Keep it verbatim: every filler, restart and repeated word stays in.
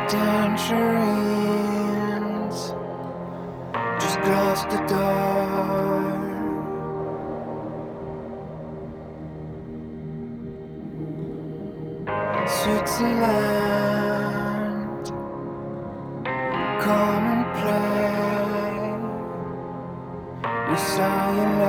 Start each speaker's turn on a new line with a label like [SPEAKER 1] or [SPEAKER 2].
[SPEAKER 1] tangerines just close the door. Switzerland, come and play. We saw you